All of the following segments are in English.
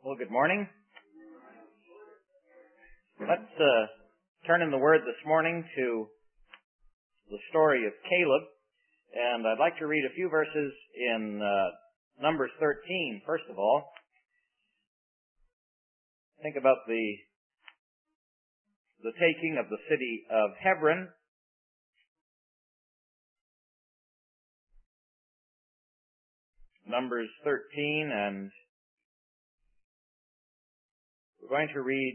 Well, good morning. Let's turn in the Word this morning to the story of Caleb. And I'd like to read a few verses in Numbers 13, first of all. Think about the taking of the city of Hebron. Numbers 13, and we're going to read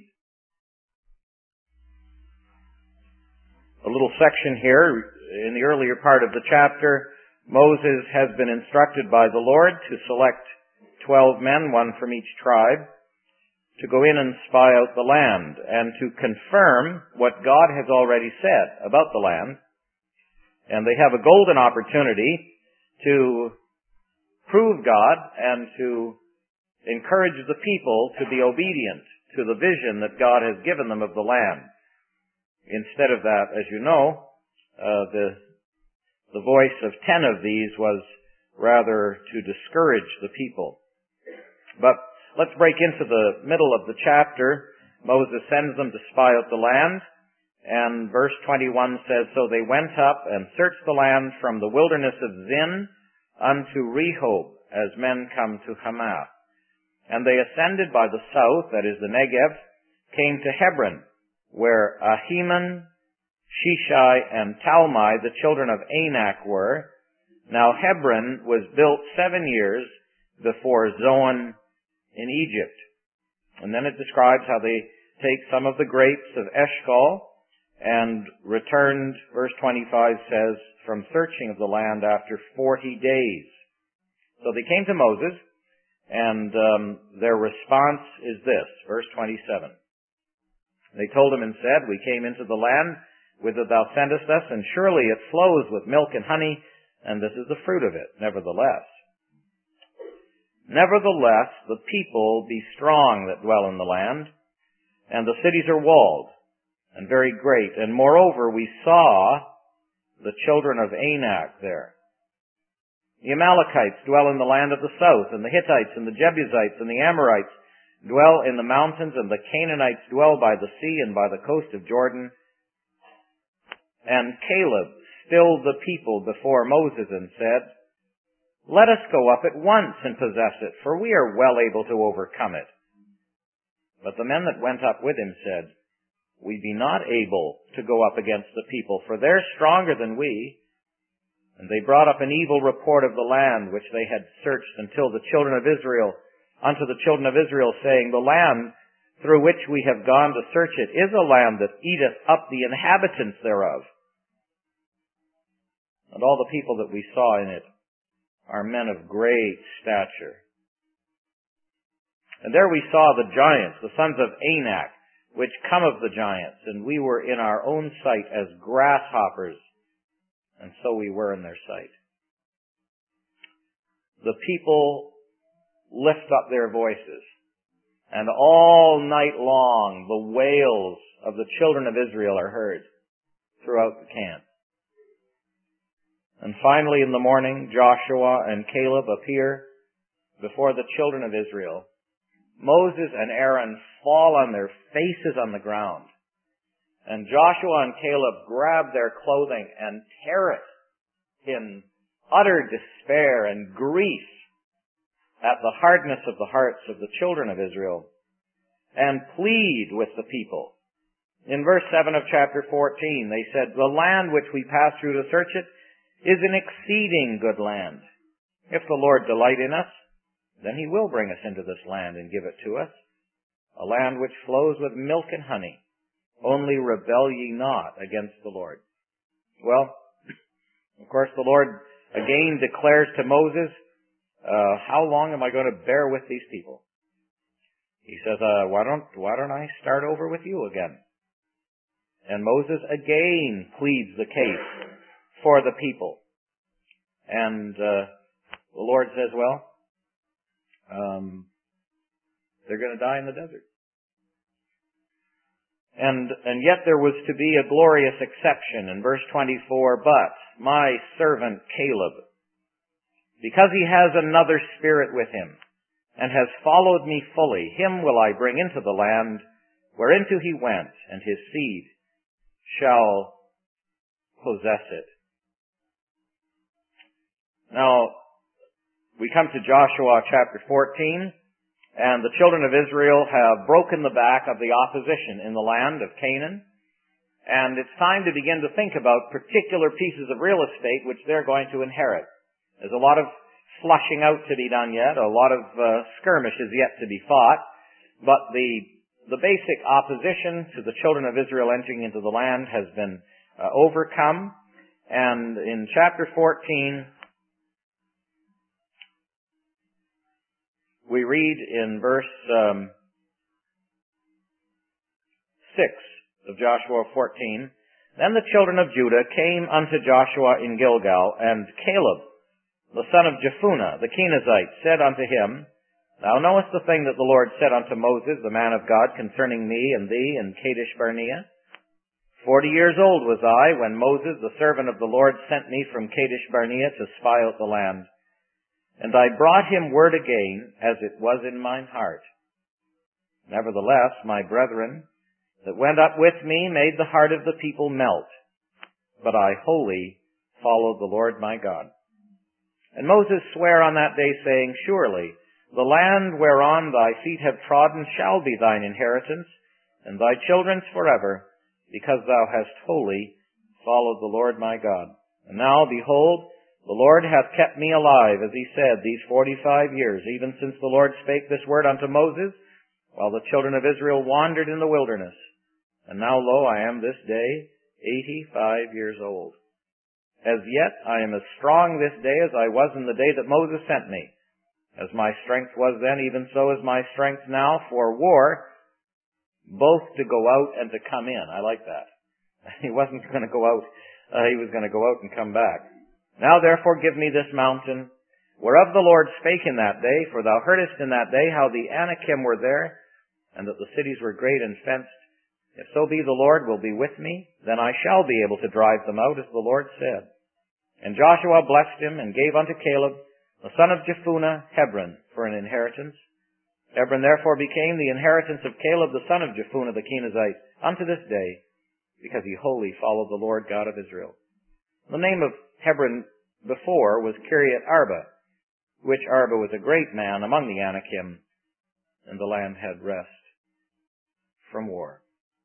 a little section here. In the earlier part of the chapter, Moses has been instructed by the Lord to select 12 men, one from each tribe, to go in and spy out the land and to confirm what God has already said about the land. And they have a golden opportunity to prove God and to encourage the people to be obedient to the vision that God has given them of the land. Instead of that, as you know, the voice of 10 of these was rather to discourage the people. But let's break into the middle of the chapter. Moses sends them to spy out the land, and verse 21 says, "So they went up and searched the land from the wilderness of Zin unto Rehob, as men come to Hamath. And they ascended by the south, that is the Negev, came to Hebron, where Ahiman, Shishai, and Talmai, the children of Anak, were. Now Hebron was built 7 years before Zoan in Egypt." And then it describes how they take some of the grapes of Eshcol and returned, verse 25 says, from searching of the land after 40 days. So they came to Moses, and their response is this, verse 27. They told him and said, "We came into the land whither thou sendest us, and surely it flows with milk and honey, and this is the fruit of it. Nevertheless, the people be strong that dwell in the land, and the cities are walled, and very great. And moreover, we saw the children of Anak there. The Amalekites dwell in the land of the south, and the Hittites, and the Jebusites, and the Amorites dwell in the mountains, and the Canaanites dwell by the sea and by the coast of Jordan." And Caleb stilled the people before Moses and said, "Let us go up at once and possess it, for we are well able to overcome it." But the men that went up with him said, "We be not able to go up against the people, for they're stronger than we." And they brought up an evil report of the land which they had searched unto the children of Israel, saying, "The land through which we have gone to search it is a land that eateth up the inhabitants thereof. And all the people that we saw in it are men of great stature. And there we saw the giants, the sons of Anak, which come of the giants, and we were in our own sight as grasshoppers, and so we were in their sight." The people lift up their voices, and all night long the wails of the children of Israel are heard throughout the camp. And finally in the morning, Joshua and Caleb appear before the children of Israel. Moses and Aaron fall on their faces on the ground. And Joshua and Caleb grab their clothing and tear it in utter despair and grief at the hardness of the hearts of the children of Israel, and plead with the people. In verse 7 of chapter 14, they said, "The land which we passed through to search it is an exceeding good land. If the Lord delight in us, then he will bring us into this land and give it to us, a land which flows with milk and honey. Only rebel ye not against the Lord." Well, of course, the Lord again declares to Moses, "How long am I going to bear with these people?" He says, why don't I start over with you again?" And Moses again pleads the case for the people. And the Lord says, well, they're going to die in the desert. And yet there was to be a glorious exception in verse 24, "But my servant Caleb, because he has another spirit with him, and has followed me fully, him will I bring into the land whereinto he went, and his seed shall possess it. Now, we come to Joshua chapter 14, and the children of Israel have broken the back of the opposition in the land of Canaan, and it's time to begin to think about particular pieces of real estate which they're going to inherit. There's a lot of flushing out to be done yet, a lot of skirmishes yet to be fought, but the basic opposition to the children of Israel entering into the land has been overcome. And in chapter 14, we read in verse 6 of Joshua 14, Then the children of Judah came unto Joshua in Gilgal, and Caleb, the son of Jephunneh, the Kenizzite, said unto him, Thou knowest the thing that the Lord said unto Moses, the man of God, concerning me and thee in Kadesh Barnea? 40 years old was I when Moses, the servant of the Lord, sent me from Kadesh Barnea to spy out the land. And I brought him word again, as it was in mine heart. Nevertheless, my brethren that went up with me made the heart of the people melt, but I wholly followed the Lord my God. And Moses sware on that day, saying, Surely the land whereon thy feet have trodden shall be thine inheritance, and thy children's forever, because thou hast wholly followed the Lord my God. And now, behold, the Lord hath kept me alive, as he said, these 45 years, even since the Lord spake this word unto Moses, while the children of Israel wandered in the wilderness. And now, lo, I am this day 85 years old. As yet I am as strong this day as I was in the day that Moses sent me. As my strength was then, even so is my strength now for war, both to go out and to come in. I like that. He wasn't going to go out. He was going to go out and come back. Now therefore give me this mountain, whereof the Lord spake in that day, for thou heardest in that day how the Anakim were there, and that the cities were great and fenced. If so be the Lord will be with me, then I shall be able to drive them out, as the Lord said. And Joshua blessed him, and gave unto Caleb, the son of Jephunneh, Hebron, for an inheritance. Hebron therefore became the inheritance of Caleb, the son of Jephunneh, the Kenizzite, unto this day, because he wholly followed the Lord God of Israel. The name of Hebron before was Kiriath Arba, which Arba was a great man among the Anakim, and the land had rest from war.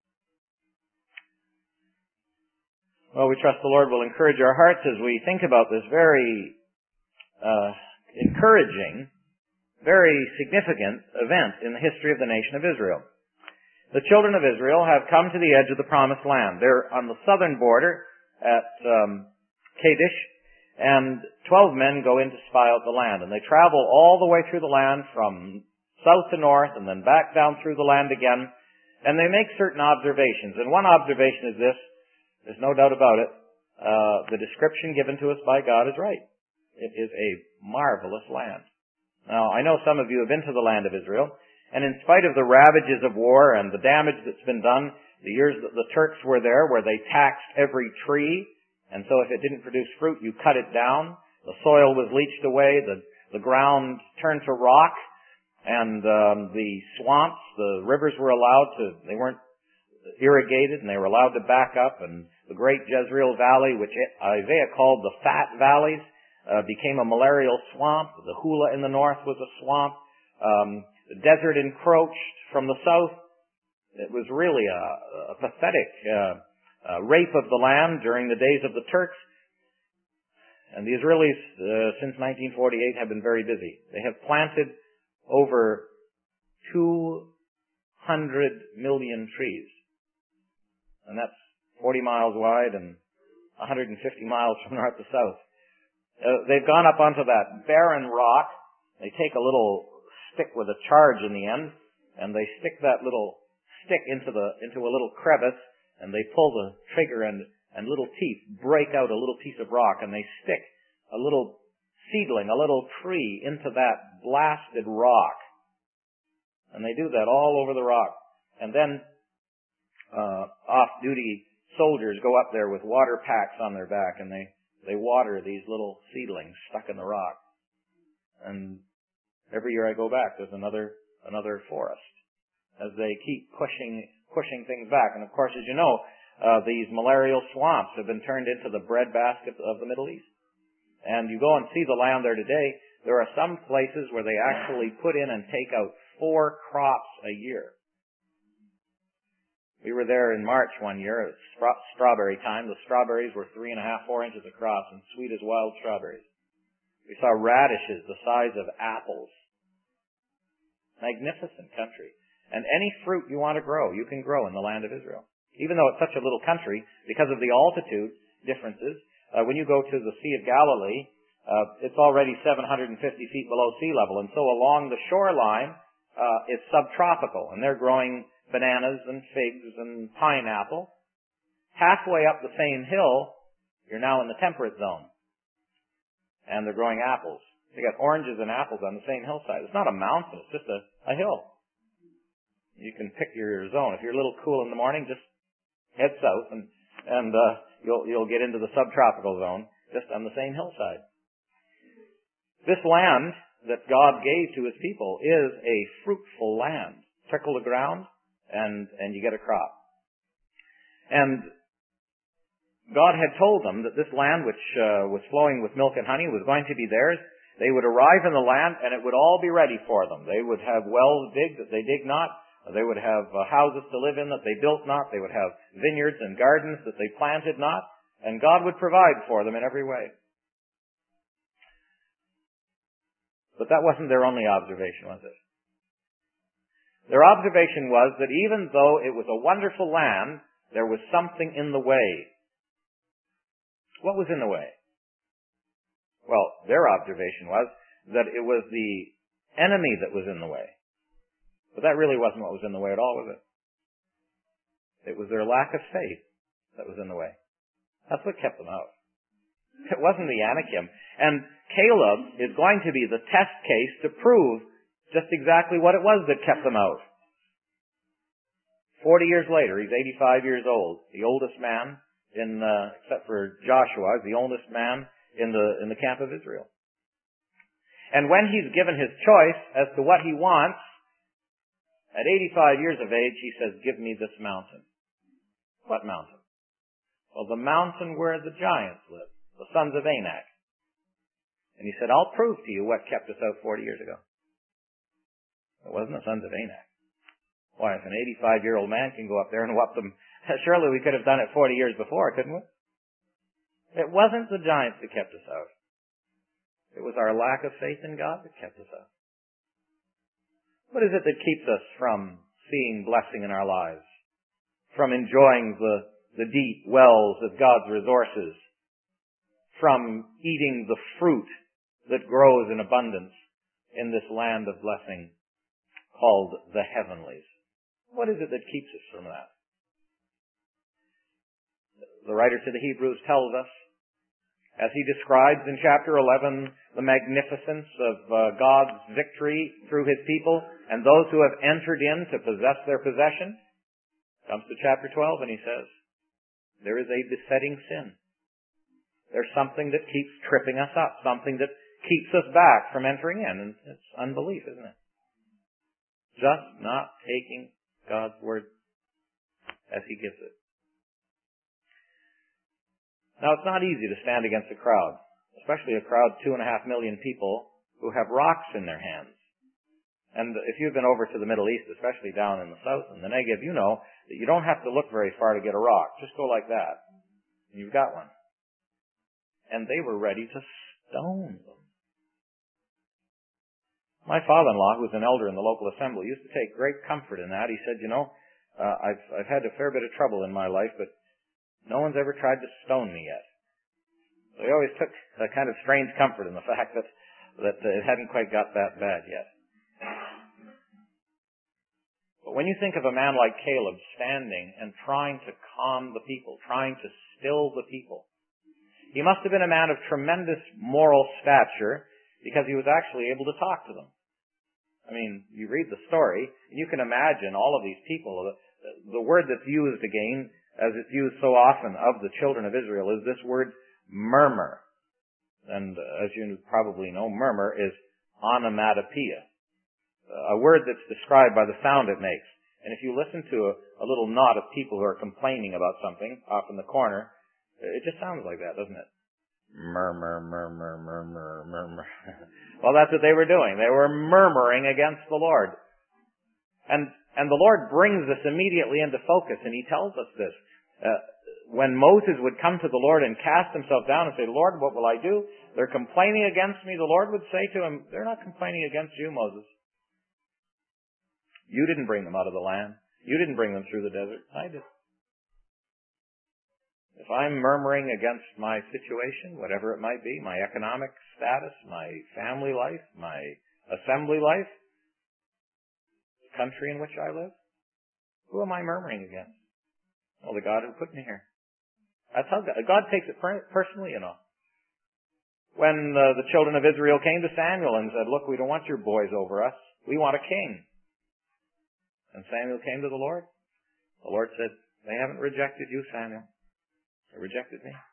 Well, we trust the Lord will encourage our hearts as we think about this very encouraging, very significant event in the history of the nation of Israel. The children of Israel have come to the edge of the promised land. They're on the southern border at Kadesh, and 12 men go in to spy out the land. And they travel all the way through the land from south to north and then back down through the land again. And they make certain observations. And one observation is this. There's no doubt about it. The description given to us by God is right. It is a marvelous land. Now, I know some of you have been to the land of Israel, and in spite of the ravages of war and the damage that's been done, the years that the Turks were there, where they taxed every tree, and so if it didn't produce fruit, you cut it down. The soil was leached away, the ground turned to rock, and the swamps, the rivers were they weren't irrigated, and they were allowed to back up, and the great Jezreel Valley, which Isaiah called the Fat Valleys, became a malarial swamp. The Hula in the north was a swamp. The desert encroached from the south. It was really a pathetic rape of the land during the days of the Turks. And the Israelis, since 1948, have been very busy. They have planted over 200 million trees. And that's 40 miles wide and 150 miles from north to south. They've gone up onto that barren rock. They take a little stick with a charge in the end, and they stick that little stick into a little crevice, and they pull the trigger, and little teeth break out a little piece of rock, and they stick a little seedling, a little tree into that blasted rock. And they do that all over the rock. And then off-duty soldiers go up there with water packs on their back, and they water these little seedlings stuck in the rock. And Every year I go back, there's another forest as they keep pushing things back. And of course, as you know, these malarial swamps have been turned into the breadbasket of the Middle East. And you go and see the land there today, there are some places where they actually put in and take out 4 crops a year. We were there in March one year. It was strawberry time. The strawberries were 3.5, 4 inches across and sweet as wild strawberries. We saw radishes the size of apples. Magnificent country. And any fruit you want to grow, you can grow in the land of Israel. Even though it's such a little country, because of the altitude differences, when you go to the Sea of Galilee, it's already 750 feet below sea level. And so along the shoreline, it's subtropical. And they're growing bananas and figs and pineapple. Halfway up the same hill, you're now in the temperate zone. And they're growing apples. They got oranges and apples on the same hillside. It's not a mountain, it's just a hill. You can pick your zone. If you're a little cool in the morning, just head south and you'll get into the subtropical zone just on the same hillside. This land that God gave to His people is a fruitful land. Trickle the ground, and you get a crop. And God had told them that this land, which was flowing with milk and honey, was going to be theirs. They would arrive in the land, and it would all be ready for them. They would have wells digged that they dig not. They would have houses to live in that they built not. They would have vineyards and gardens that they planted not. And God would provide for them in every way. But that wasn't their only observation, was it? Their observation was that even though it was a wonderful land, there was something in the way. What was in the way? Well, their observation was that it was the enemy that was in the way. But that really wasn't what was in the way at all, was it? It was their lack of faith that was in the way. That's what kept them out. It wasn't the Anakim. And Caleb is going to be the test case to prove just exactly what it was that kept them out. 40 years later, he's 85 years old, the oldest man except for Joshua, the oldest man in the camp of Israel. And when he's given his choice as to what he wants, at 85 years of age, he says, "Give me this mountain." What mountain? Well, the mountain where the giants live, the sons of Anak. And he said, "I'll prove to you what kept us out 40 years ago." It wasn't the sons of Anak. Why, if an 85-year-old man can go up there and whoop them, surely we could have done it 40 years before, couldn't we? It wasn't the giants that kept us out. It was our lack of faith in God that kept us out. What is it that keeps us from seeing blessing in our lives? From enjoying the deep wells of God's resources? From eating the fruit that grows in abundance in this land of blessing called the heavenlies? What is it that keeps us from that? The writer to the Hebrews tells us, as he describes in chapter 11 the magnificence of God's victory through His people and those who have entered in to possess their possession, comes to chapter 12 and he says, there is a besetting sin. There's something that keeps tripping us up, something that keeps us back from entering in, and it's unbelief, isn't it? Just not taking God's word as He gives it. Now, it's not easy to stand against a crowd, especially a crowd 2.5 million people who have rocks in their hands. And if you've been over to the Middle East, especially down in the south, in the Negev, you know that you don't have to look very far to get a rock. Just go like that, and you've got one. And they were ready to stone them. My father-in-law, who was an elder in the local assembly, used to take great comfort in that. He said, I've had a fair bit of trouble in my life, but no one's ever tried to stone me yet. So he always took a kind of strange comfort in the fact that it hadn't quite got that bad yet. But when you think of a man like Caleb standing and trying to calm the people, trying to still the people, he must have been a man of tremendous moral stature because he was actually able to talk to them. I mean, you read the story, and you can imagine all of these people. The word that's used again, as it's used so often of the children of Israel, is this word murmur. And as you probably know, murmur is onomatopoeia, a word that's described by the sound it makes. And if you listen to a little knot of people who are complaining about something off in the corner, it just sounds like that, doesn't it? Murmur, murmur, murmur, murmur. Well, that's what they were doing. They were murmuring against the Lord. And the Lord brings this immediately into focus, and He tells us this. When Moses would come to the Lord and cast himself down and say, Lord, what will I do? They're complaining against me. The Lord would say to him, they're not complaining against you, Moses. You didn't bring them out of the land. You didn't bring them through the desert. I did. If I'm murmuring against my situation, whatever it might be, my economic status, my family life, my assembly life, the country in which I live, who am I murmuring against? Well, the God who put me here. That's how God takes it personally, you know. When the children of Israel came to Samuel and said, look, we don't want your boys over us. We want a king. And Samuel came to the Lord. The Lord said, they haven't rejected you, Samuel. They rejected me.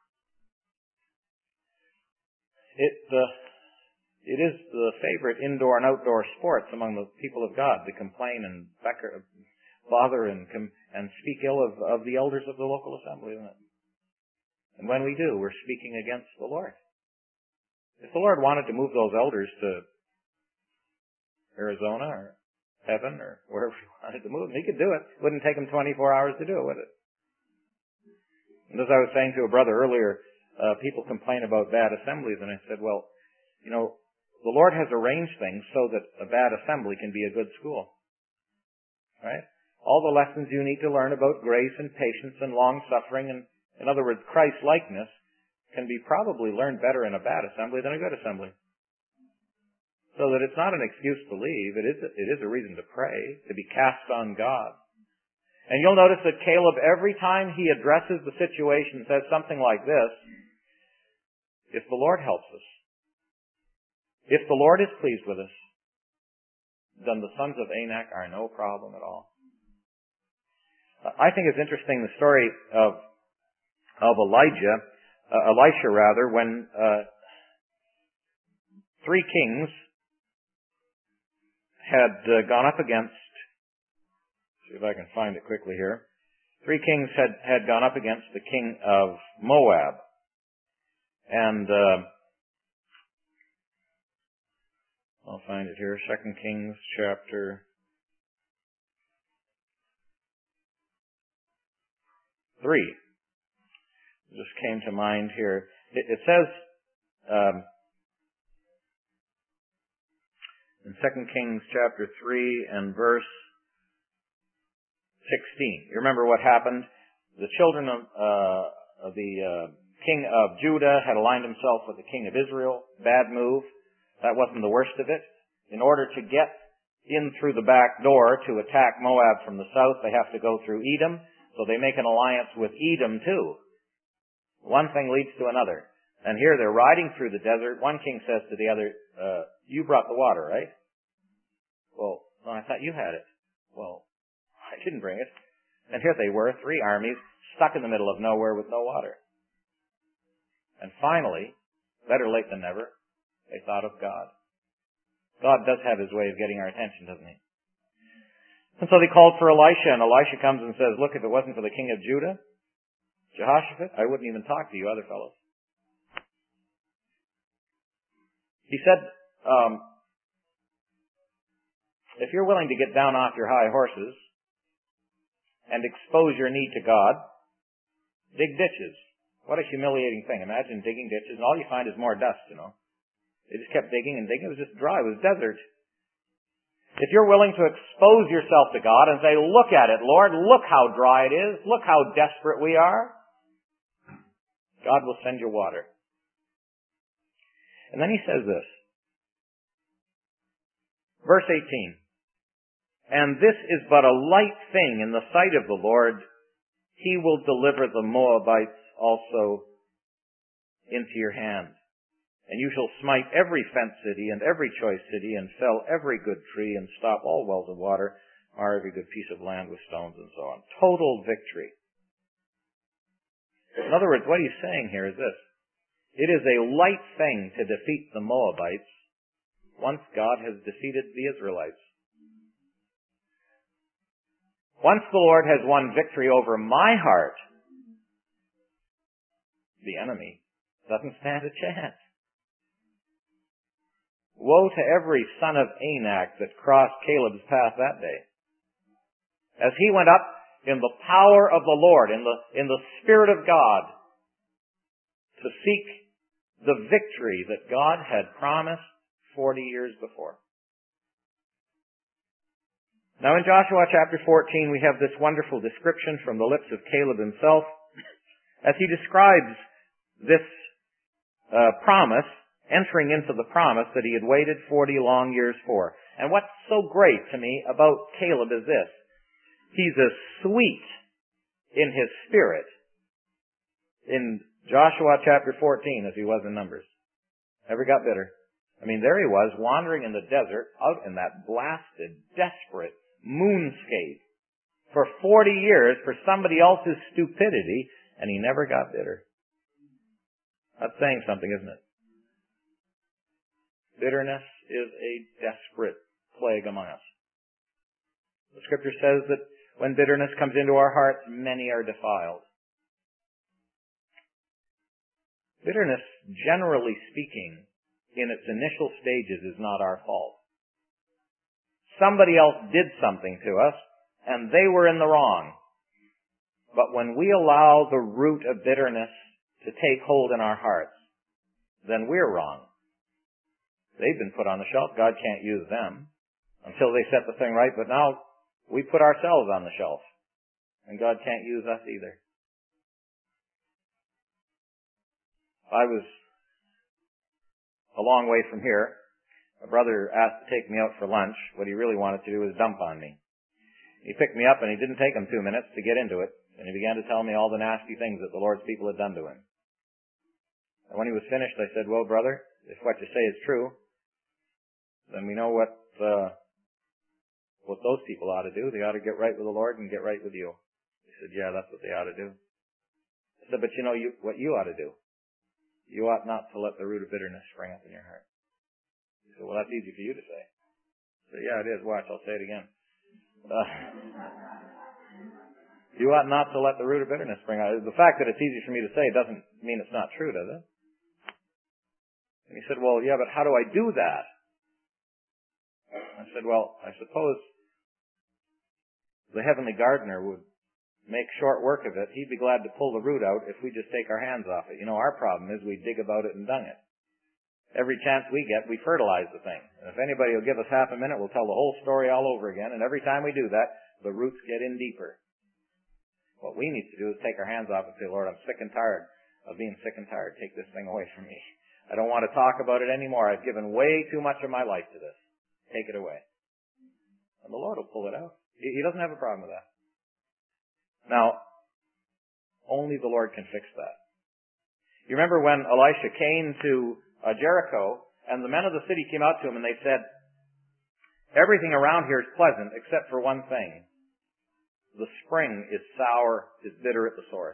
It is the favorite indoor and outdoor sports among the people of God to complain and bother and speak ill of the elders of the local assembly, isn't it? And when we do, we're speaking against the Lord. If the Lord wanted to move those elders to Arizona or heaven or wherever He wanted to move them, He could do it. It wouldn't take Him 24 hours to do it, would it? And as I was saying to a brother earlier, people complain about bad assemblies, and I said, well, you know, the Lord has arranged things so that a bad assembly can be a good school. Right? All the lessons you need to learn about grace and patience and long-suffering and, in other words, Christ-likeness, can be probably learned better in a bad assembly than a good assembly. So that it's not an excuse to leave. It is a reason to pray, to be cast on God. And you'll notice that Caleb, every time he addresses the situation, says something like this: if the Lord helps us, if the Lord is pleased with us, then the sons of Anak are no problem at all. I think it's interesting the story of Elisha, when three kings had gone up against, see if I can find it quickly here. Three kings had gone up against the king of Moab. And I'll find it here, 2 Kings chapter 3. It just came to mind here. It says in 2 Kings chapter 3 and verse 16. You remember what happened? The children of the king of Judah had aligned himself with the king of Israel. Bad move. That wasn't the worst of it. In order to get in through the back door to attack Moab from the south, they have to go through Edom. So they make an alliance with Edom too. One thing leads to another. And here they're riding through the desert. One king says to the other, you brought the water, right? Well, no, I thought you had it. Well, I didn't bring it. And here they were, three armies, stuck in the middle of nowhere with no water. And finally, better late than never, they thought of God. God does have His way of getting our attention, doesn't He? And so they called for Elisha, and Elisha comes and says, look, if it wasn't for the king of Judah, Jehoshaphat, I wouldn't even talk to you other fellows. He said, if you're willing to get down off your high horses and expose your need to God, dig ditches. What a humiliating thing. Imagine digging ditches, and all you find is more dust, you know. They just kept digging and digging. It was just dry. It was desert. If you're willing to expose yourself to God and say, look at it, Lord, look how dry it is, look how desperate we are, God will send you water. And then He says this, verse 18, and this is but a light thing in the sight of the Lord. He will deliver the Moabites also into your hand. And you shall smite every fenced city and every choice city, and fell every good tree, and stop all wells of water, mar every good piece of land with stones, and so on. Total victory. In other words, what he's saying here is this. It is a light thing to defeat the Moabites once God has defeated the Israelites. Once the Lord has won victory over my heart, the enemy doesn't stand a chance. Woe to every son of Anak that crossed Caleb's path that day. As he went up in the power of the Lord, in the Spirit of God, to seek the victory that God had promised 40 years before. Now in Joshua chapter 14 we have this wonderful description from the lips of Caleb himself as he describes this promise, entering into the promise that he had waited 40 long years for. And what's so great to me about Caleb is this. He's as sweet in his spirit in Joshua chapter 14 as he was in Numbers. Never got bitter. I mean, there he was wandering in the desert out in that blasted, desperate moonscape for 40 years for somebody else's stupidity, and he never got bitter. That's saying something, isn't it? Bitterness is a desperate plague among us. The Scripture says that when bitterness comes into our hearts, many are defiled. Bitterness, generally speaking, in its initial stages is not our fault. Somebody else did something to us, and they were in the wrong. But when we allow the root of bitterness to take hold in our hearts, then we're wrong. They've been put on the shelf. God can't use them until they set the thing right. But now we put ourselves on the shelf, and God can't use us either. I was a long way from here. My brother asked to take me out for lunch. What he really wanted to do was dump on me. He picked me up, and he didn't take him 2 minutes to get into it, and he began to tell me all the nasty things that the Lord's people had done to him. And when he was finished, I said, well, brother, if what you say is true, then we know what those people ought to do. They ought to get right with the Lord and get right with you. He said, yeah, that's what they ought to do. I said, but you know what you ought to do. You ought not to let the root of bitterness spring up in your heart. He said, well, that's easy for you to say. I said, yeah, it is. Watch, I'll say it again. You ought not to let the root of bitterness spring out. The fact that it's easy for me to say doesn't mean it's not true, does it? And he said, well, yeah, but how do I do that? I said, well, I suppose the heavenly gardener would make short work of it. He'd be glad to pull the root out if we just take our hands off it. You know, our problem is we dig about it and dung it. Every chance we get, we fertilize the thing. And if anybody will give us half a minute, we'll tell the whole story all over again. And every time we do that, the roots get in deeper. What we need to do is take our hands off and say, Lord, I'm sick and tired of being sick and tired. Take this thing away from me. I don't want to talk about it anymore. I've given way too much of my life to this. Take it away. And the Lord will pull it out. He doesn't have a problem with that. Now, only the Lord can fix that. You remember when Elisha came to Jericho, and the men of the city came out to him and they said, everything around here is pleasant except for one thing. The spring is sour, is bitter at the source.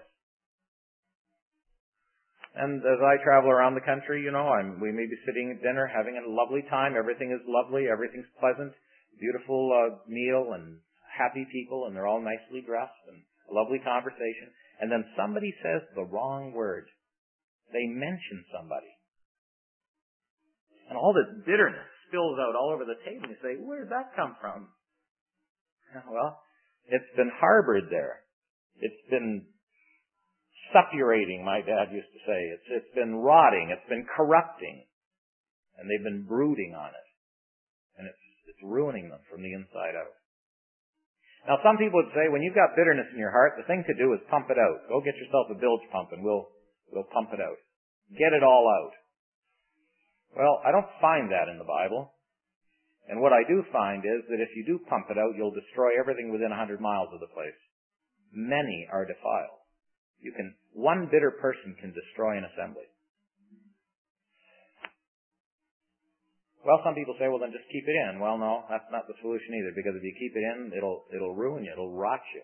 And as I travel around the country, you know, we may be sitting at dinner, having a lovely time. Everything is lovely. Everything's pleasant. Beautiful meal and happy people, and they're all nicely dressed and a lovely conversation. And then somebody says the wrong word. They mention somebody. And all this bitterness spills out all over the table. And you say, where did that come from? Well, it's been harbored there. It's been suppurating, my dad used to say. It's been rotting. It's been corrupting. And they've been brooding on it. And it's ruining them from the inside out. Now, some people would say, when you've got bitterness in your heart, the thing to do is pump it out. Go get yourself a bilge pump and we'll pump it out. Get it all out. Well, I don't find that in the Bible. And what I do find is that if you do pump it out, you'll destroy everything within 100 miles of the place. Many are defiled. One bitter person can destroy an assembly. Well, some people say, well, then just keep it in. Well, no, that's not the solution either, because if you keep it in, it'll ruin you. It'll rot you.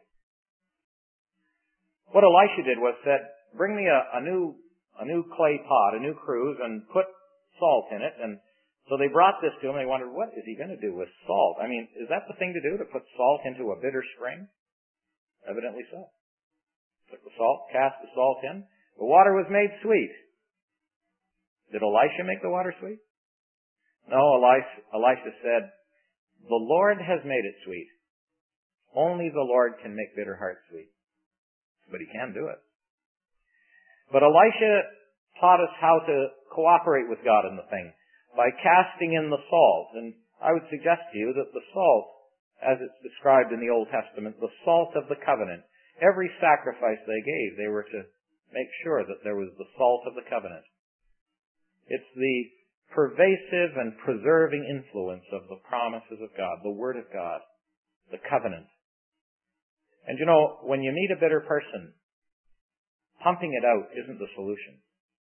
What Elisha did was said, bring me a new clay pot, a new cruse, and put salt in it. And So they brought this to him and they wondered, what is he going to do with salt? I mean, is that the thing to do, to put salt into a bitter spring? Evidently so. Took the salt, cast the salt in. The water was made sweet. Did Elisha make the water sweet? No, Elisha said, the Lord has made it sweet. Only the Lord can make bitter hearts sweet. But he can do it. But Elisha taught us how to cooperate with God in the thing by casting in the salt. And I would suggest to you that the salt, as it's described in the Old Testament, the salt of the covenant, every sacrifice they gave, they were to make sure that there was the salt of the covenant. It's the pervasive and preserving influence of the promises of God, the Word of God, the covenant. And you know, when you meet a bitter person, pumping it out isn't the solution.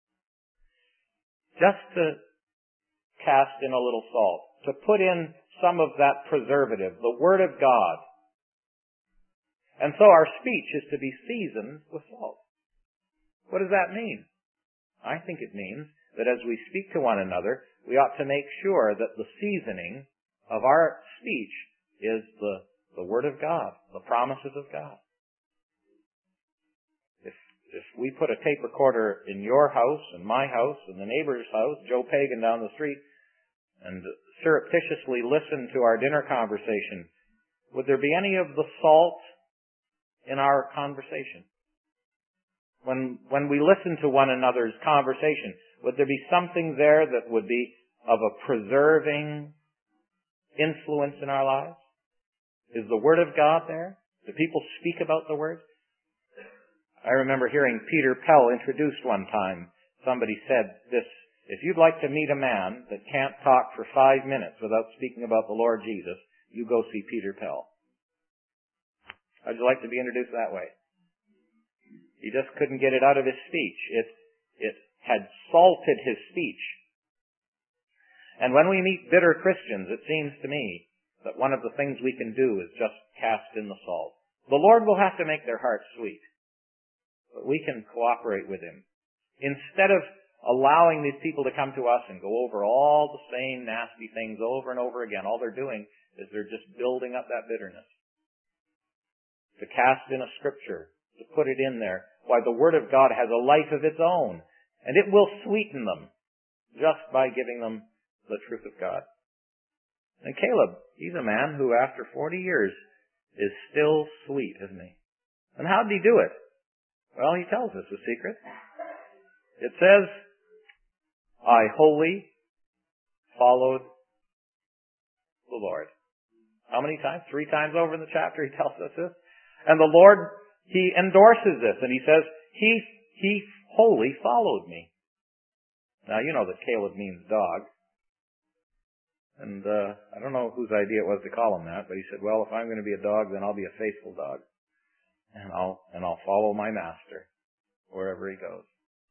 Just to cast in a little salt, to put in some of that preservative, the Word of God. And so our speech is to be seasoned with salt. What does that mean? I think it means that as we speak to one another, we ought to make sure that the seasoning of our speech is the Word of God, the promises of God. If we put a tape recorder in your house, and my house, and the neighbor's house, Joe Pagan down the street, and surreptitiously listen to our dinner conversation, would there be any of the salt in our conversation? When we listen to one another's conversation, would there be something there that would be of a preserving influence in our lives? Is the Word of God there? Do people speak about the Word? I remember hearing Peter Pell introduced one time. Somebody said this, if you'd like to meet a man that can't talk for 5 minutes without speaking about the Lord Jesus, you go see Peter Pell. How'd you like to be introduced that way? He just couldn't get it out of his speech. It had salted his speech. And when we meet bitter Christians, it seems to me that one of the things we can do is just cast in the salt. The Lord will have to make their hearts sweet, but we can cooperate with Him. Instead of allowing these people to come to us and go over all the same nasty things over and over again, all they're doing is they're just building up that bitterness. To cast in a scripture, to put it in there, why the Word of God has a life of its own, and it will sweeten them just by giving them the truth of God. And Caleb, he's a man who after 40 years is still sweet, isn't he? And how did he do it? Well, he tells us the secret. It says, I wholly followed the Lord. How many times? 3 times over in the chapter he tells us this. And the Lord, He endorses this, and He says, He wholly followed me. Now, you know that Caleb means dog. And I don't know whose idea it was to call him that, but he said, well, if I'm going to be a dog, then I'll be a faithful dog. And I'll follow my master wherever he goes.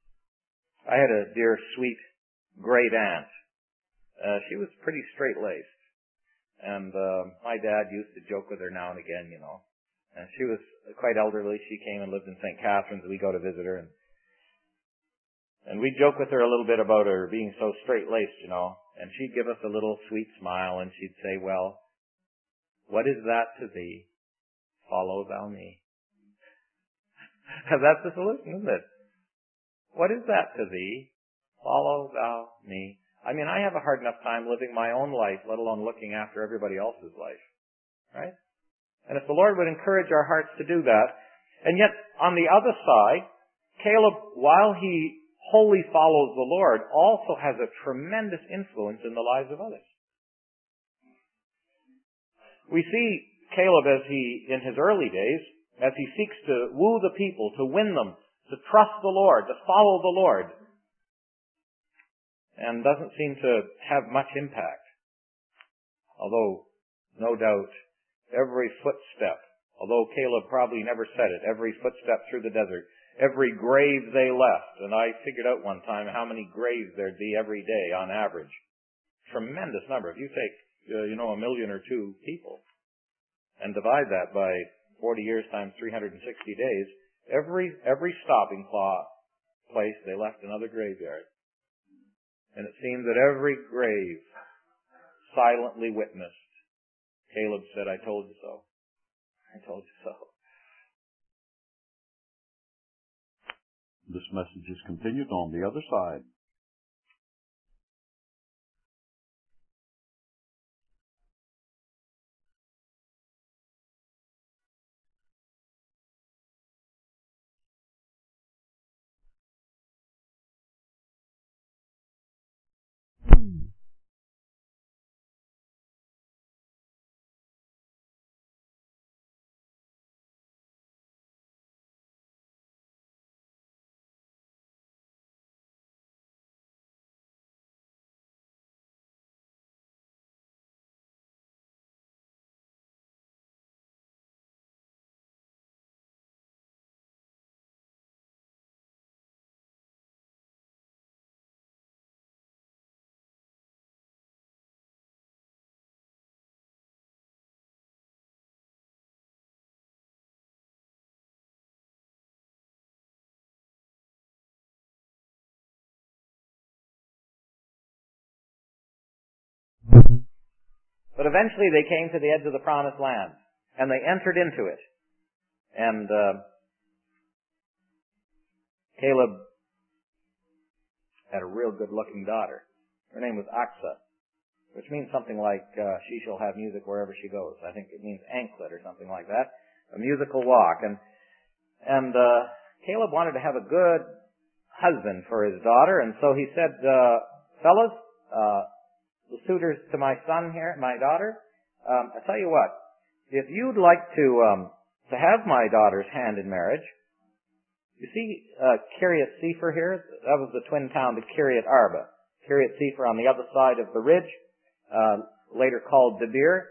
I had a dear, sweet, great aunt. She was pretty straight-laced. And my dad used to joke with her now and again, you know. And she was quite elderly. She came and lived in St. Catharines, and we go to visit her. And we'd joke with her a little bit about her being so straight-laced, you know. And she'd give us a little sweet smile, and she'd say, well, what is that to thee? Follow thou me. That's the solution, isn't it? What is that to thee? Follow thou me. I mean, I have a hard enough time living my own life, let alone looking after everybody else's life. Right? And if the Lord would encourage our hearts to do that, and yet on the other side, Caleb, while he wholly follows the Lord, also has a tremendous influence in the lives of others. We see Caleb as in his early days, as he seeks to woo the people, to win them, to trust the Lord, to follow the Lord, and doesn't seem to have much impact. Although, no doubt, every footstep, although Caleb probably never said it, every footstep through the desert, every grave they left, and I figured out one time how many graves there'd be every day on average. Tremendous number. If you take, 1 million or 2 people, and divide that by 40 years times 360 days, every stopping place they left another graveyard. And it seems that every grave silently witnessed. Caleb said, I told you so. I told you so. This message is continued on the other side. But eventually they came to the edge of the promised land, and they entered into it. And Caleb had a real good-looking daughter. Her name was Aksa, which means something like, she shall have music wherever she goes. I think it means anklet or something like that. A musical walk. And Caleb wanted to have a good husband for his daughter, and so he said, fellas, the suitors to my son here, my daughter, I tell you what, if you'd like to have my daughter's hand in marriage, you see Kiryat Sefer here, that was the twin town to Kiryat Arba. Kiryat Sefer on the other side of the ridge, later called Debir.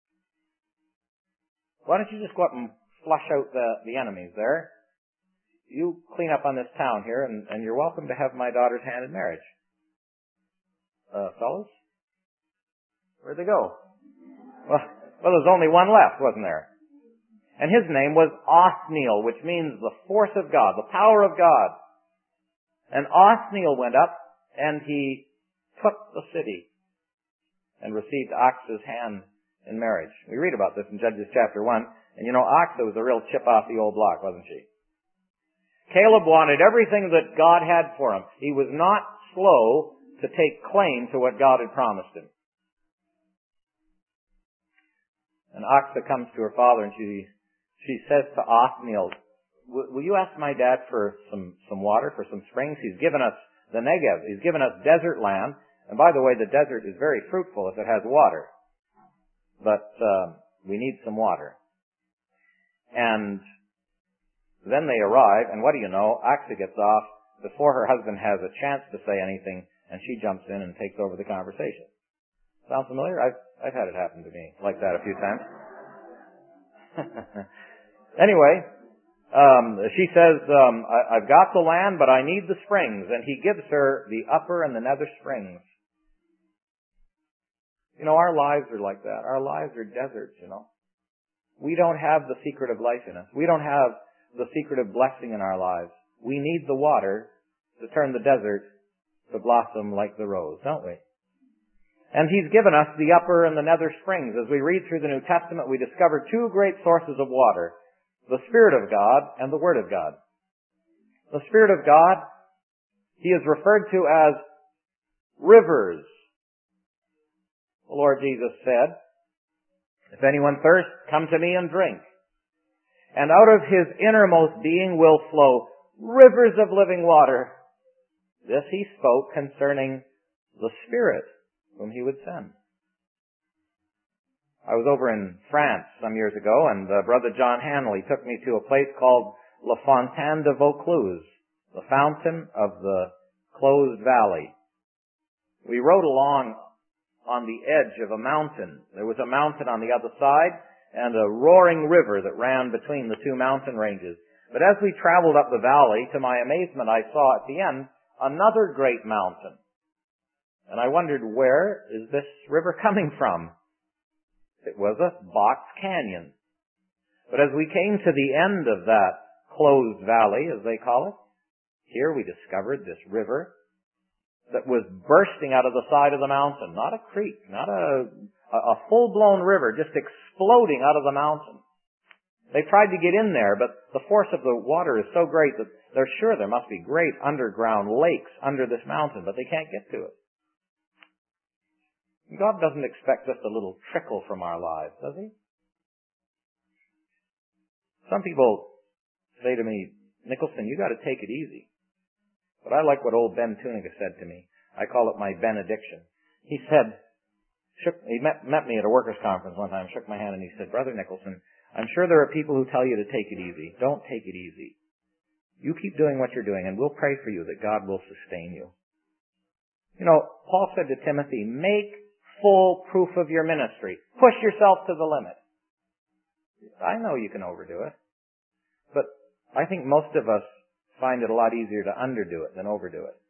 Why don't you just go up and flush out the enemies there? You clean up on this town here, and you're welcome to have my daughter's hand in marriage. Fellas? Where'd they go? Well, there's only one left, wasn't there? And his name was Othniel, which means the force of God, the power of God. And Othniel went up, and he took the city and received Aksa's hand in marriage. We read about this in Judges chapter 1. And you know, Aksa was a real chip off the old block, wasn't she? Caleb wanted everything that God had for him. He was not slow to take claim to what God had promised him. And Aksa comes to her father and she says to Othniel, will you ask my dad for some water, for some springs? He's given us the Negev. He's given us desert land. And by the way, the desert is very fruitful if it has water. But we need some water. And then they arrive, and what do you know? Aksa gets off before her husband has a chance to say anything, and she jumps in and takes over the conversation. Sound familiar? I've had it happen to me like that a few times. Anyway, she says, I've got the land, but I need the springs. And he gives her the upper and the nether springs. You know, our lives are like that. Our lives are deserts, you know. We don't have the secret of life in us. We don't have the secret of blessing in our lives. We need the water to turn the desert to blossom like the rose, don't we? And he's given us the upper and the nether springs. As we read through the New Testament, we discover two great sources of water, the Spirit of God and the Word of God. The Spirit of God, he is referred to as rivers. The Lord Jesus said, if anyone thirsts, come to me and drink. And out of his innermost being will flow rivers of living water. This he spoke concerning the Spirit whom he would send. I was over in France some years ago, and Brother John Hanley took me to a place called La Fontaine de Vaucluse, the fountain of the closed valley. We rode along on the edge of a mountain. There was a mountain on the other side, and a roaring river that ran between the two mountain ranges. But as we traveled up the valley, to my amazement, I saw at the end another great mountain. And I wondered, where is this river coming from? It was a box canyon. But as we came to the end of that closed valley, as they call it, here we discovered this river that was bursting out of the side of the mountain. Not a creek, not a full-blown river, just exploding out of the mountain. They tried to get in there, but the force of the water is so great that they're sure there must be great underground lakes under this mountain, but they can't get to it. God doesn't expect just a little trickle from our lives, does He? Some people say to me, Nicholson, you got to take it easy. But I like what old Ben Tuniga said to me. I call it my benediction. He said, he met me at a workers' conference one time, shook my hand, and he said, Brother Nicholson, I'm sure there are people who tell you to take it easy. Don't take it easy. You keep doing what you're doing, and we'll pray for you that God will sustain you. You know, Paul said to Timothy, make full proof of your ministry. Push yourself to the limit. I know you can overdo it, but I think most of us find it a lot easier to underdo it than overdo it.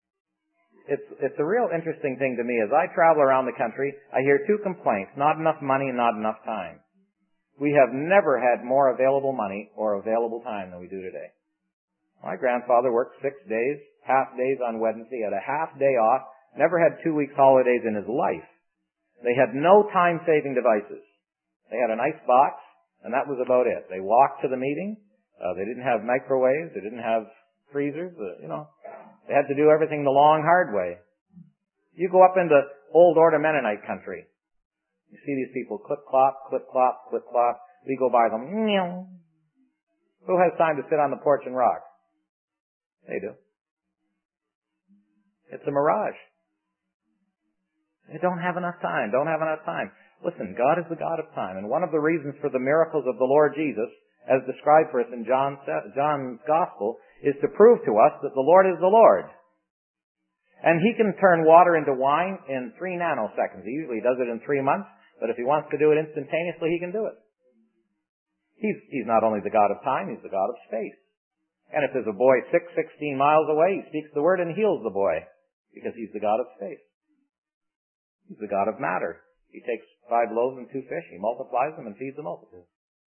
It's a real interesting thing to me. As I travel around the country, I hear two complaints: not enough money and not enough time. We have never had more available money or available time than we do today. My grandfather worked 6 days, half days on Wednesday, had a half day off, never had 2 weeks holidays in his life. They had no time-saving devices. They had an ice box, and that was about it. They walked to the meeting. They didn't have microwaves. They didn't have freezers. They had to do everything the long, hard way. You go up into old Order Mennonite country. You see these people clip-clop, clip-clop, clip-clop. We go by them. Meow. Who has time to sit on the porch and rock? They do. It's a mirage. They don't have enough time. Don't have enough time. Listen, God is the God of time. And one of the reasons for the miracles of the Lord Jesus, as described for us in John's Gospel, is to prove to us that the Lord is the Lord. And He can turn water into wine in 3 nanoseconds. He usually does it in 3 months, but if He wants to do it instantaneously, He can do it. He's not only the God of time, He's the God of space. And if there's a boy 16 miles away, He speaks the word and heals the boy, because He's the God of space. He's the God of matter. He takes 5 loaves and 2 fish, He multiplies them and feeds the multitude.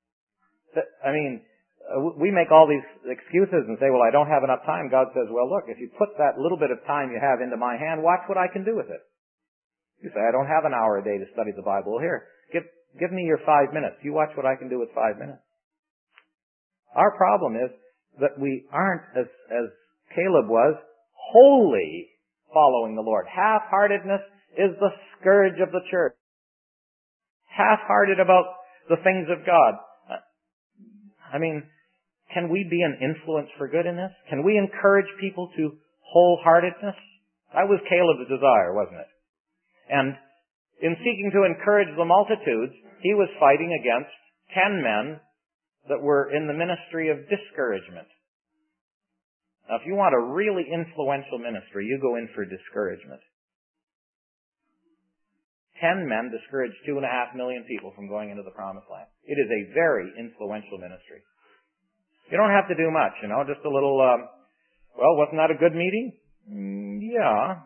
We make all these excuses and say, well, I don't have enough time. God says, well, look, if you put that little bit of time you have into my hand, watch what I can do with it. You say, I don't have an hour a day to study the Bible. Here, give me your 5 minutes. You watch what I can do with 5 minutes. Our problem is that we aren't, as Caleb was, wholly following the Lord. Half-heartedness is the scourge of the church. Half-hearted about the things of God. Can we be an influence for good in this? Can we encourage people to wholeheartedness? That was Caleb's desire, wasn't it? And in seeking to encourage the multitudes, he was fighting against 10 men that were in the ministry of discouragement. Now, if you want a really influential ministry, you go in for discouragement. 10 men discouraged 2.5 million people from going into the Promised Land. It is a very influential ministry. You don't have to do much, just a little, wasn't that a good meeting? Yeah.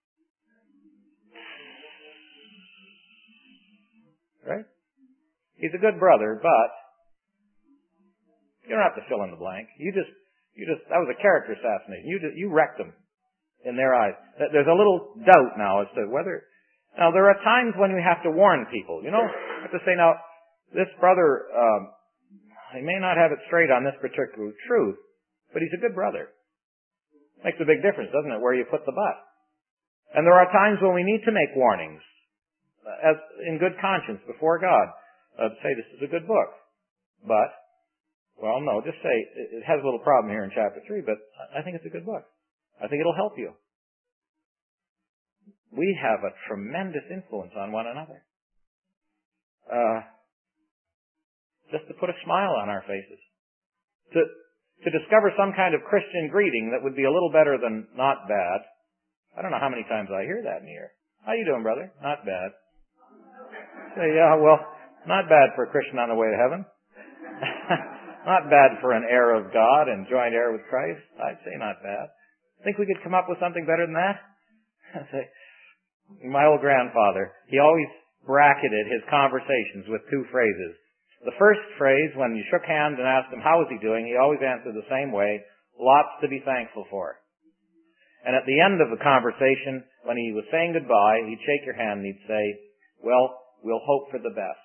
Right? He's a good brother, but you don't have to fill in the blank. That was a character assassination. You wrecked them in their eyes. There's a little doubt now as to whether... Now, there are times when we have to warn people. I have to say, now, this brother, he may not have it straight on this particular truth, but he's a good brother. Makes a big difference, doesn't it, where you put the but? And there are times when we need to make warnings, as in good conscience before God, say this is a good book. But, just say it has a little problem here in chapter 3, but I think it's a good book. I think it'll help you. We have a tremendous influence on one another. Just to put a smile on our faces. To discover some kind of Christian greeting that would be a little better than not bad. I don't know how many times I hear that in the year. How you doing, brother? Not bad. Say, not bad for a Christian on the way to heaven. Not bad for an heir of God and joint heir with Christ. I'd say not bad. Think we could come up with something better than that? I'd say, my old grandfather, he always bracketed his conversations with 2 phrases. The first phrase, when you shook hands and asked him how was he doing, he always answered the same way, lots to be thankful for. And at the end of the conversation, when he was saying goodbye, he'd shake your hand and he'd say, well, we'll hope for the best.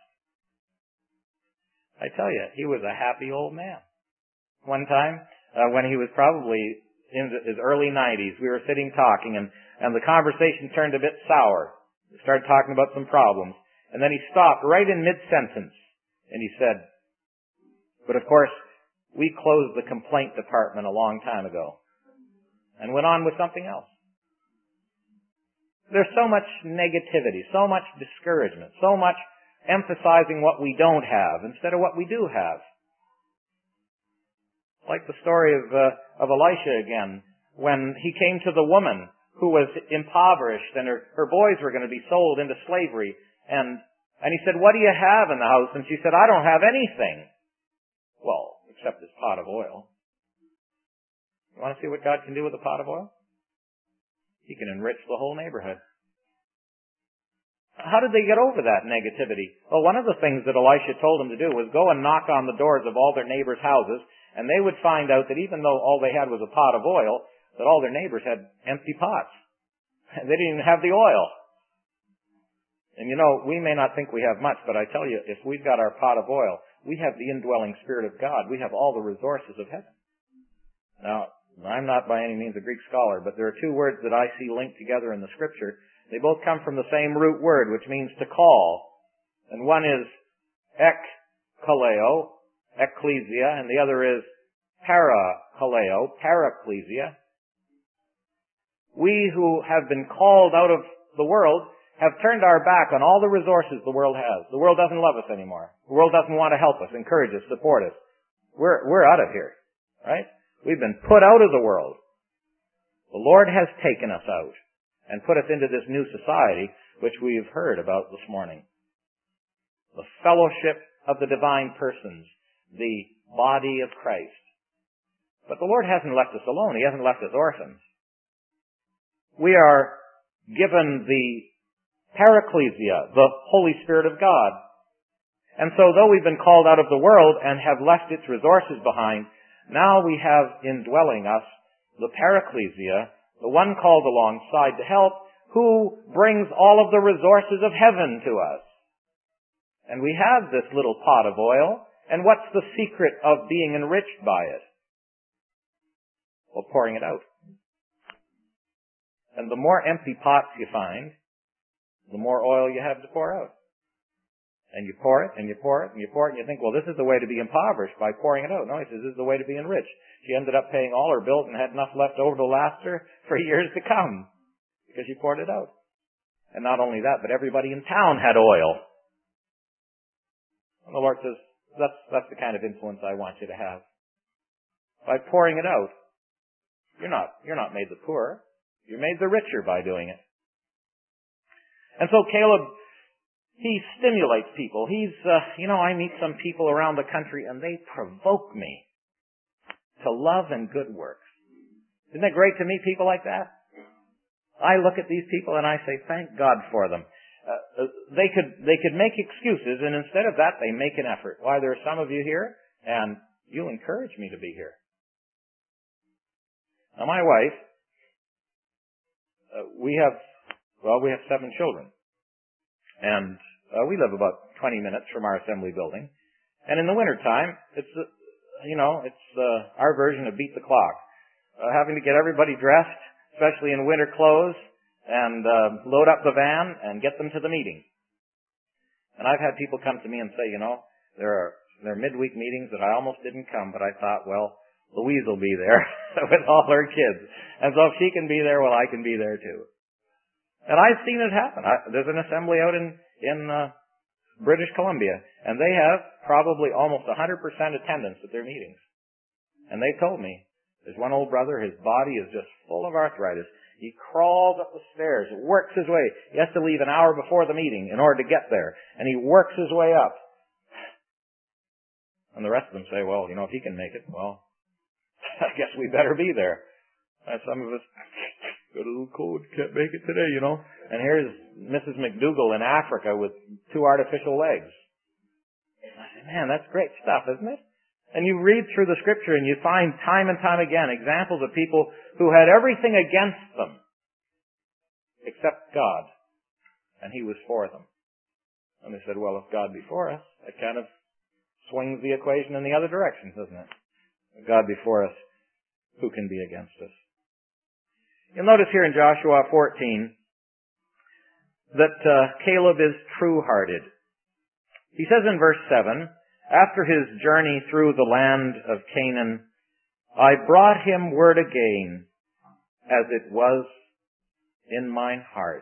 I tell you, he was a happy old man. One time, when he was probably in his early 90s, we were sitting talking, and the conversation turned a bit sour. We started talking about some problems. And then he stopped right in mid-sentence, and he said, but of course, we closed the complaint department a long time ago, and went on with something else. There's so much negativity, so much discouragement, so much emphasizing what we don't have instead of what we do have. Like the story of Elisha again, when he came to the woman who was impoverished and her boys were going to be sold into slavery, and he said, what do you have in the house? And she said, I don't have anything. Well, except this pot of oil. You want to see what God can do with a pot of oil? He can enrich the whole neighborhood. How did they get over that negativity? Well, one of the things that Elisha told them to do was go and knock on the doors of all their neighbors' houses, and they would find out that even though all they had was a pot of oil, that all their neighbors had empty pots. They didn't even have the oil. And you know, we may not think we have much, but I tell you, if we've got our pot of oil, we have the indwelling Spirit of God. We have all the resources of heaven. Now, I'm not by any means a Greek scholar, but there are two words that I see linked together in the Scripture. They both come from the same root word, which means to call. And one is ekkaleo, ecclesia, and the other is parakaleo, paracclesia. We who have been called out of the world have turned our back on all the resources the world has. The world doesn't love us anymore. The world doesn't want to help us, encourage us, support us. We're out of here, right? We've been put out of the world. The Lord has taken us out and put us into this new society, which we've heard about this morning. The fellowship of the divine persons, the body of Christ. But the Lord hasn't left us alone. He hasn't left us orphans. We are given the Paraclesia, the Holy Spirit of God. And so though we've been called out of the world and have left its resources behind, now we have indwelling us the Paraclesia, the one called alongside to help, who brings all of the resources of heaven to us. And we have this little pot of oil, and what's the secret of being enriched by it? Well, pouring it out. And the more empty pots you find, the more oil you have to pour out. And you pour it, and you pour it, and you pour it, and you think, well, this is the way to be impoverished, by pouring it out. No, he says, this is the way to be enriched. She ended up paying all her bills and had enough left over to last her for years to come, because she poured it out. And not only that, but everybody in town had oil. And the Lord says, that's the kind of influence I want you to have. By pouring it out, you're not made the poorer. You're made the richer by doing it. And so Caleb, he stimulates people. I meet some people around the country and they provoke me to love and good works. Isn't it great to meet people like that? I look at these people and I say, thank God for them. They could make excuses, and instead of that, they make an effort. Why, there are some of you here, and you encourage me to be here. Now, my wife, we have 7 children. And we live about 20 minutes from our assembly building. And in the wintertime, it's our version of beat the clock. Having to get everybody dressed, especially in winter clothes, and load up the van and get them to the meeting. And I've had people come to me and say, there are midweek meetings that I almost didn't come, but I thought, well, Louise will be there with all her kids. And so if she can be there, well, I can be there too. And I've seen it happen. There's an assembly out in British Columbia, and they have probably almost 100% attendance at their meetings. And they told me, there's one old brother, his body is just full of arthritis. He crawls up the stairs, works his way. He has to leave an hour before the meeting in order to get there, and he works his way up. And the rest of them say, well, if he can make it, well, I guess we better be there. And some of us got a little cold, can't make it today, And here's Mrs. McDougall in Africa with 2 artificial legs. I said, man, that's great stuff, isn't it? And you read through the Scripture and you find time and time again examples of people who had everything against them except God. And He was for them. And they said, well, if God be for us, it kind of swings the equation in the other direction, doesn't it? If God be for us, who can be against us? You'll notice here in Joshua 14 that Caleb is true-hearted. He says in verse 7, after his journey through the land of Canaan, I brought him word again, as it was in mine heart.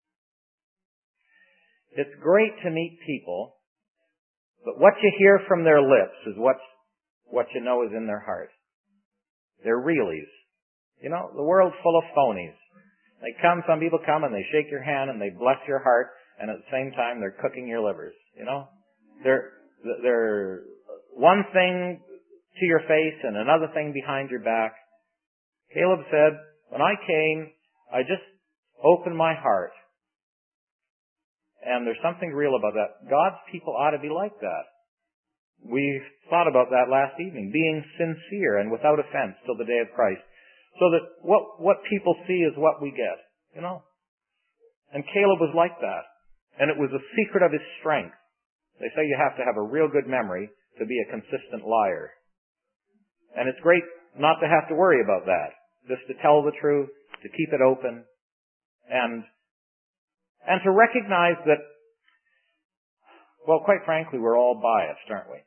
It's great to meet people, but what you hear from their lips is what you know is in their heart. They're realies. You know, the world's full of phonies. Some people come and they shake your hand and they bless your heart, and at the same time they're cooking your livers. You know, they're one thing to your face and another thing behind your back. Caleb said, when I came, I just opened my heart. And there's something real about that. God's people ought to be like that. We thought about that last evening, being sincere and without offense till the day of Christ. So that what people see is what we get, you know. And Caleb was like that. And it was a secret of his strength. They say you have to have a real good memory to be a consistent liar. And it's great not to have to worry about that. Just to tell the truth, to keep it open, and to recognize that, well, quite frankly, we're all biased, aren't we?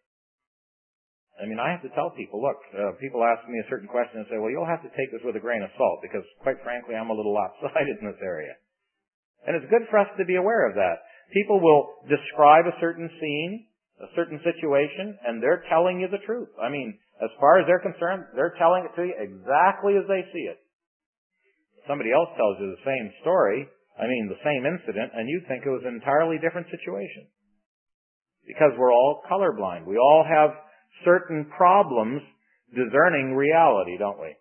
I mean, I have to tell people, look, people ask me a certain question and say, well, you'll have to take this with a grain of salt because, quite frankly, I'm a little lopsided in this area. And it's good for us to be aware of that. People will describe a certain scene, a certain situation, and they're telling you the truth. I mean, as far as they're concerned, they're telling it to you exactly as they see it. Somebody else tells you the same story, the same incident, and you think it was an entirely different situation. Because we're all colorblind. We all have certain problems discerning reality, don't we?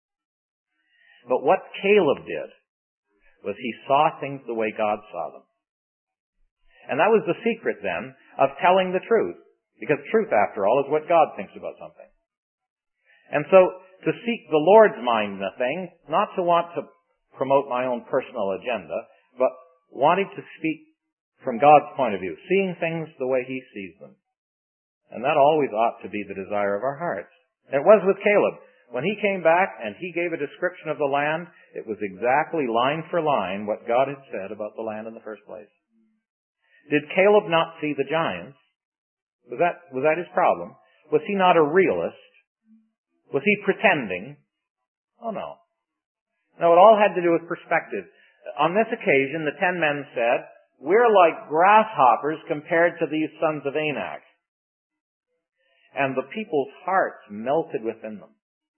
But what Caleb did was he saw things the way God saw them. And that was the secret then of telling the truth. Because truth, after all, is what God thinks about something. And so, to seek the Lord's mind in a thing, not to want to promote my own personal agenda, but wanting to speak from God's point of view, seeing things the way He sees them. And that always ought to be the desire of our hearts. It was with Caleb. When he came back and he gave a description of the land, it was exactly line for line what God had said about the land in the first place. Did Caleb not see the giants? Was that his problem? Was he not a realist? Was he pretending? Oh no. No, it all had to do with perspective. On this occasion, the 10 men said, we're like grasshoppers compared to these sons of Anak. And the people's hearts melted within them.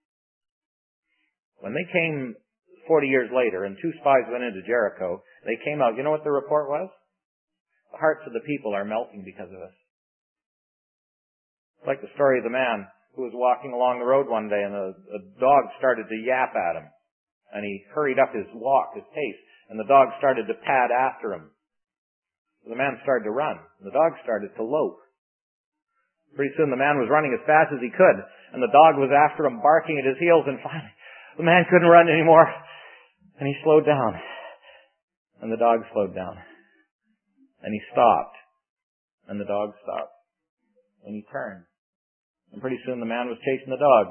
When they came 40 years later and 2 spies went into Jericho, they came out. You know what the report was? The hearts of the people are melting because of us. It's like the story of the man who was walking along the road one day and a dog started to yap at him. And he hurried up his walk, his pace, and the dog started to pad after him. The man started to run. And the dog started to lope. Pretty soon the man was running as fast as he could, and the dog was after him, barking at his heels, and finally the man couldn't run anymore, and he slowed down. And the dog slowed down. And he stopped. And the dog stopped. And he turned. And pretty soon the man was chasing the dog.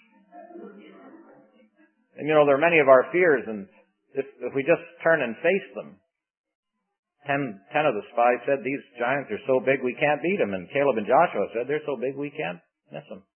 And there are many of our fears, and if we just turn and face them, 10 of the spies said, these giants are so big we can't beat them. And Caleb and Joshua said, they're so big we can't miss them.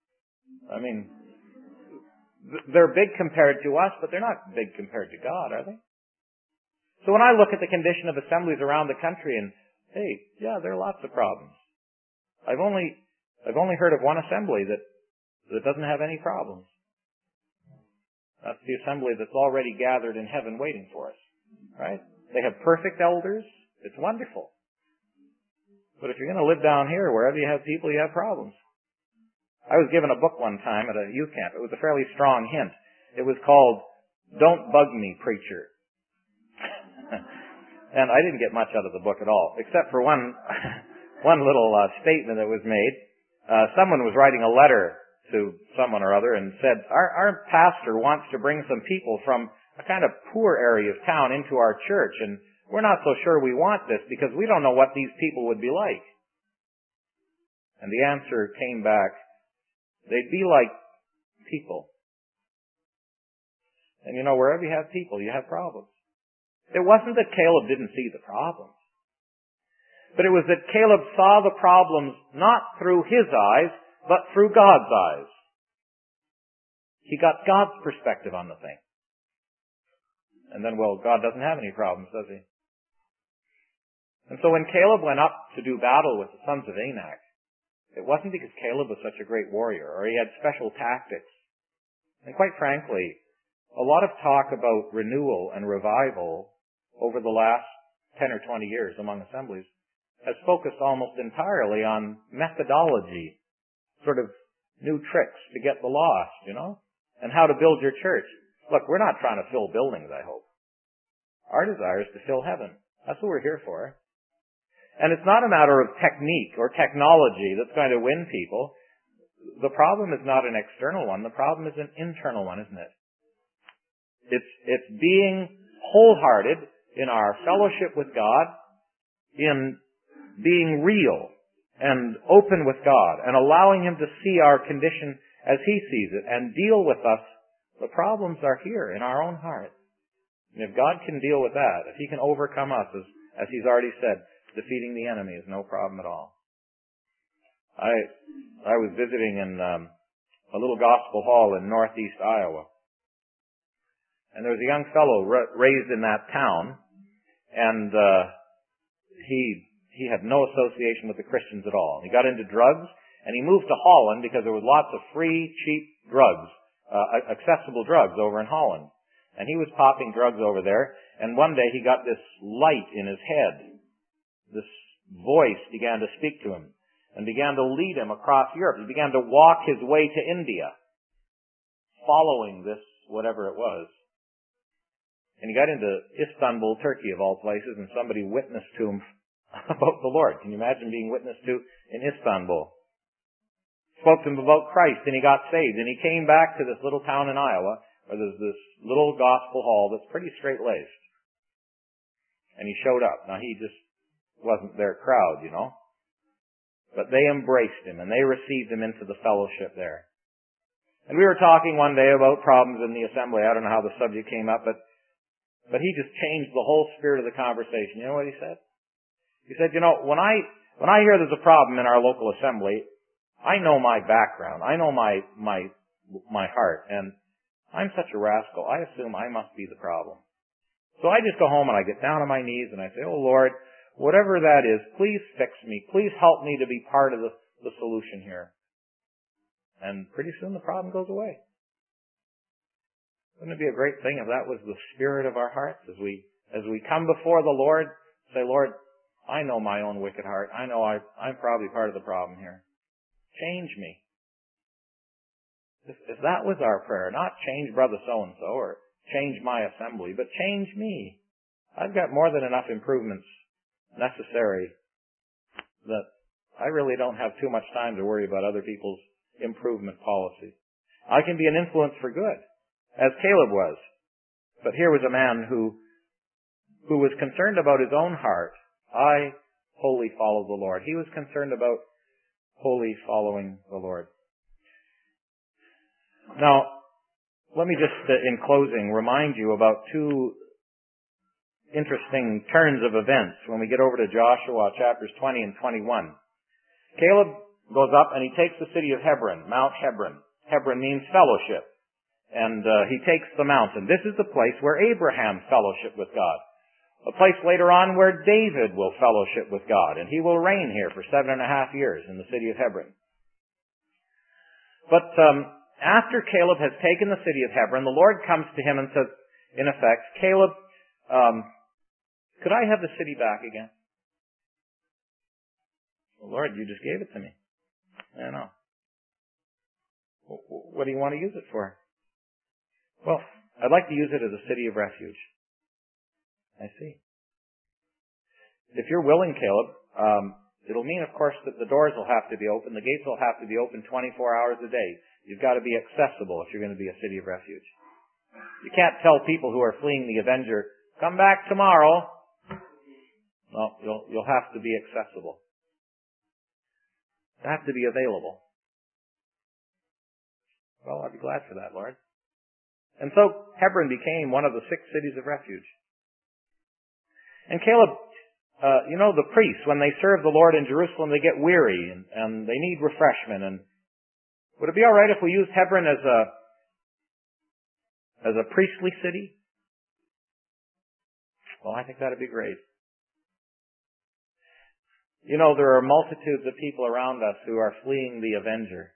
They're big compared to us, but they're not big compared to God, are they? So when I look at the condition of assemblies around the country and, hey, yeah, there are lots of problems. I've only heard of one assembly that doesn't have any problems. That's the assembly that's already gathered in heaven waiting for us, right? They have perfect elders. It's wonderful. But if you're going to live down here, wherever you have people, you have problems. I was given a book one time at a youth camp. It was a fairly strong hint. It was called Don't Bug Me, Preacher. And I didn't get much out of the book at all, except for one little statement that was made. someone was writing a letter to someone or other and said, our pastor wants to bring some people from a kind of poor area of town into our church, and we're not so sure we want this because we don't know what these people would be like. And the answer came back, they'd be like people. And wherever you have people, you have problems. It wasn't that Caleb didn't see the problems, but it was that Caleb saw the problems not through his eyes, but through God's eyes. He got God's perspective on the thing. And then, God doesn't have any problems, does he? And so when Caleb went up to do battle with the sons of Anak, it wasn't because Caleb was such a great warrior or he had special tactics. And quite frankly, a lot of talk about renewal and revival over the last 10 or 20 years among assemblies has focused almost entirely on methodology, sort of new tricks to get the lost, and how to build your church. Look, we're not trying to fill buildings, I hope. Our desire is to fill heaven. That's what we're here for. And it's not a matter of technique or technology that's going to win people. The problem is not an external one. The problem is an internal one, isn't it? It's being wholehearted in our fellowship with God, in being real and open with God, and allowing Him to see our condition as He sees it and deal with us. The problems are here in our own heart. And if God can deal with that, if He can overcome us, as He's already said, defeating the enemy is no problem at all. I was visiting in a little gospel hall in northeast Iowa. And there was a young fellow raised in that town, and he had no association with the Christians at all. He got into drugs, and he moved to Holland because there was lots of free, cheap drugs, accessible drugs over in Holland. And he was popping drugs over there, and one day he got this light in his head. This voice began to speak to him and began to lead him across Europe. He began to walk his way to India, following this, whatever it was. And he got into Istanbul, Turkey, of all places, and somebody witnessed to him about the Lord. Can you imagine being witnessed to in Istanbul? Spoke to him about Christ, and he got saved. And he came back to this little town in Iowa, where there's this little gospel hall that's pretty straight-laced. And he showed up. Now, he just wasn't their crowd, But they embraced him, and they received him into the fellowship there. And we were talking one day about problems in the assembly. I don't know how the subject came up, but he just changed the whole spirit of the conversation. You know what he said? He said, when I hear there's a problem in our local assembly, I know my background. I know my heart. And I'm such a rascal. I assume I must be the problem. So I just go home and I get down on my knees and I say, oh Lord, whatever that is, please fix me. Please help me to be part of the solution here. And pretty soon the problem goes away. Wouldn't it be a great thing if that was the spirit of our hearts as we come before the Lord, say, Lord, I know my own wicked heart. I know I'm probably part of the problem here. Change me. If that was our prayer, not change brother so-and-so or change my assembly, but change me. I've got more than enough improvements necessary that I really don't have too much time to worry about other people's improvement policy. I can be an influence for good, as Caleb was. But here was a man who was concerned about his own heart. I wholly follow the Lord. He was concerned about wholly following the Lord. Now, let me just, in closing, remind you about two interesting turns of events when we get over to Joshua chapters 20 and 21. Caleb goes up and he takes the city of Hebron, Mount Hebron. Hebron means fellowship. And he takes the mountain. This is the place where Abraham fellowshiped with God. A place later on where David will fellowship with God. And he will reign here for 7.5 years in the city of Hebron. But after Caleb has taken the city of Hebron, the Lord comes to him and says, in effect, Caleb, could I have the city back again? Well, Lord, you just gave it to me. I know. What do you want to use it for? Well, I'd like to use it as a city of refuge. I see. If you're willing, Caleb, It'll mean, of course, that the doors will have to be open. The gates will have to be open 24 hours a day. You've got to be accessible if you're going to be a city of refuge. You can't tell people who are fleeing the avenger, come back tomorrow. No, you'll have to be accessible. You have to be available. Well, I'd be glad for that, Lord. And so Hebron became one of the 6 cities of refuge. And Caleb, the priests, when they serve the Lord in Jerusalem, they get weary and they need refreshment. And would it be all right if we used Hebron as a priestly city? Well, I think that'd be great. There are multitudes of people around us who are fleeing the avenger.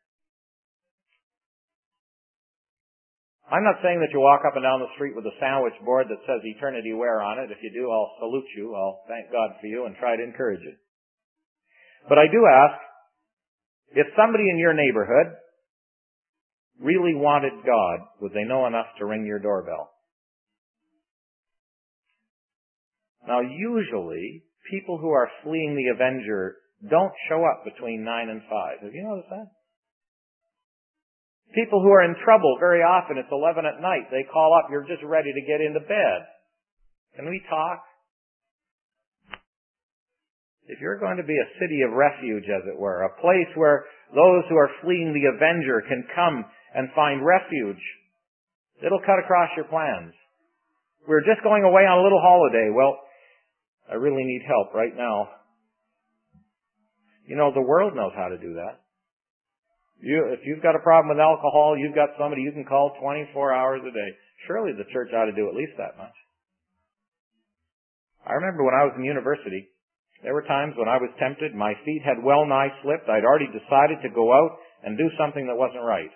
I'm not saying that you walk up and down the street with a sandwich board that says Eternity Wear on it. If you do, I'll salute you. I'll thank God for you and try to encourage you. But I do ask, if somebody in your neighborhood really wanted God, would they know enough to ring your doorbell? Now, usually, people who are fleeing the avenger don't show up between 9 and 5. Have you noticed that? People who are in trouble, very often it's 11 at night. They call up, you're just ready to get into bed. Can we talk? If you're going to be a city of refuge, as it were, a place where those who are fleeing the avenger can come and find refuge, it'll cut across your plans. We're just going away on a little holiday. Well, I really need help right now. The world knows how to do that. If you've got a problem with alcohol, you've got somebody you can call 24 hours a day. Surely the church ought to do at least that much. I remember when I was in university, there were times when I was tempted, my feet had well nigh slipped, I'd already decided to go out and do something that wasn't right.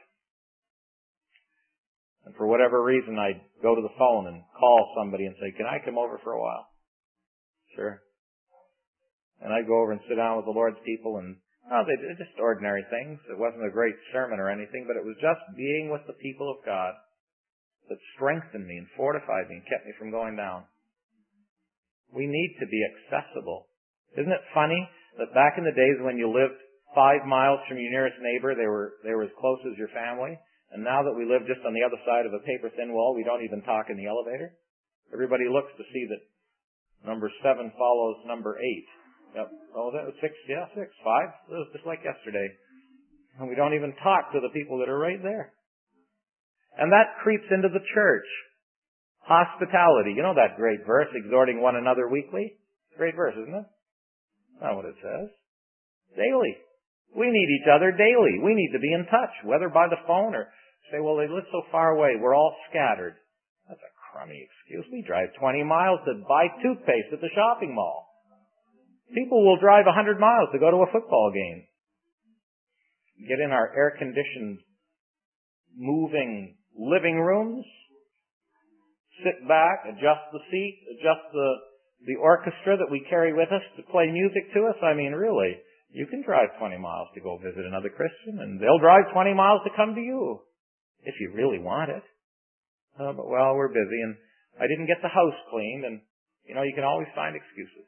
And for whatever reason, I'd go to the phone and call somebody and say, can I come over for a while? Sure. And I'd go over and sit down with the Lord's people and they're just ordinary things. It wasn't a great sermon or anything, but it was just being with the people of God that strengthened me and fortified me and kept me from going down. We need to be accessible. Isn't it funny that back in the days when you lived 5 miles from your nearest neighbor, they were as close as your family, and now that we live just on the other side of a paper-thin wall, we don't even talk in the elevator? Everybody looks to see that number 7 follows number 8. Yep. Oh, that was 6. Yeah, 6. 5. It was just like yesterday. And we don't even talk to the people that are right there. And that creeps into the church. Hospitality. You know that great verse, exhorting one another weekly? Great verse, isn't it? That's what it says. Daily. We need each other daily. We need to be in touch, whether by the phone or say, well, they live so far away. We're all scattered. That's a crummy excuse. We drive 20 miles to buy toothpaste at the shopping mall. People will drive 100 miles to go to a football game. Get in our air-conditioned, moving living rooms, sit back, adjust the seat, adjust the orchestra that we carry with us to play music to us. I mean, really, you can drive 20 miles to go visit another Christian, and they'll drive 20 miles to come to you, if you really want it. But, we're busy, and I didn't get the house cleaned, and, you can always find excuses.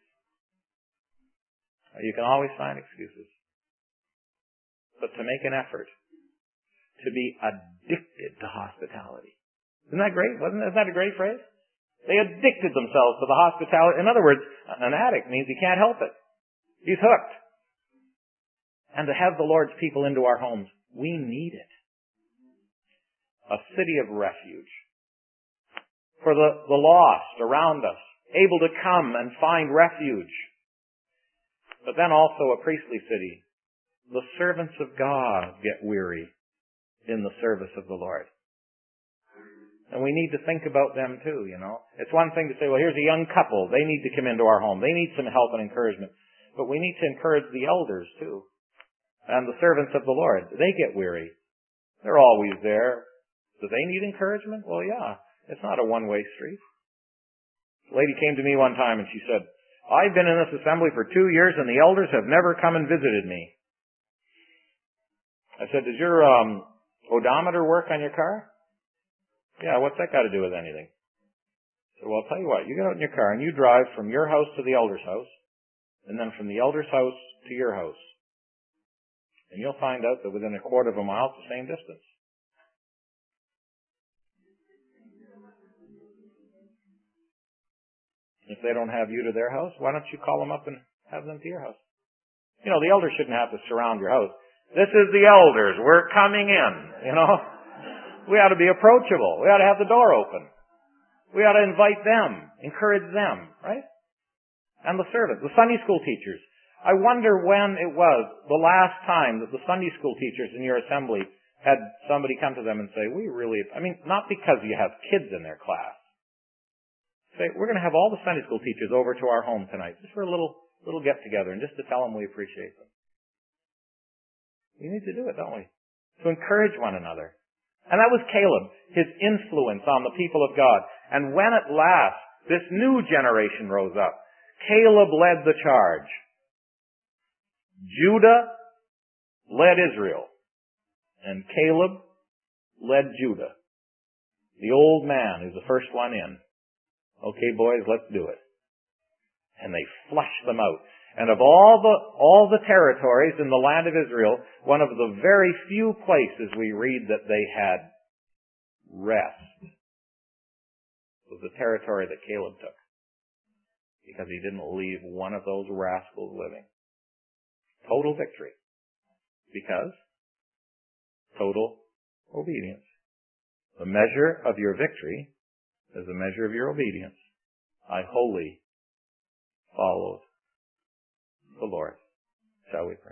You can always find excuses. But to make an effort, to be addicted to hospitality. Isn't that great? Isn't that a great phrase? They addicted themselves to the hospitality. In other words, an addict means he can't help it. He's hooked. And to have the Lord's people into our homes, we need it. A city of refuge. For the lost around us, able to come and find refuge. But then also a priestly city. The servants of God get weary in the service of the Lord. And we need to think about them too, It's one thing to say, well, here's a young couple. They need to come into our home. They need some help and encouragement. But we need to encourage the elders too. And the servants of the Lord. They get weary. They're always there. Do they need encouragement? Well, yeah. It's not a one-way street. A lady came to me one time and she said, I've been in this assembly for 2 years and the elders have never come and visited me. I said, does your odometer work on your car? Yeah, what's that got to do with anything? I said, well, I'll tell you what, you get out in your car and you drive from your house to the elder's house and then from the elder's house to your house. And you'll find out that within a quarter of a mile, it's the same distance. If they don't have you to their house, why don't you call them up and have them to your house? You know, the elders shouldn't have to surround your house. This is the elders. We're coming in, you know. We ought to be approachable. We ought to have the door open. We ought to invite them, encourage them, right? And the servants, the Sunday school teachers. I wonder when it was the last time that the Sunday school teachers in your assembly had somebody come to them and say, not because you have kids in their class. Say, we're going to have all the Sunday school teachers over to our home tonight, just for a little get-together, and just to tell them we appreciate them. We need to do it, don't we? To encourage one another. And that was Caleb, his influence on the people of God. And when at last this new generation rose up, Caleb led the charge. Judah led Israel, and Caleb led Judah. The old man is the first one in. Okay, boys, let's do it. And they flushed them out. And of all the territories in the land of Israel, one of the very few places we read that they had rest was the territory that Caleb took. Because he didn't leave one of those rascals living. Total victory. Because total obedience. The measure of your victory is the measure of your obedience. I wholly followed the Lord. Shall we pray?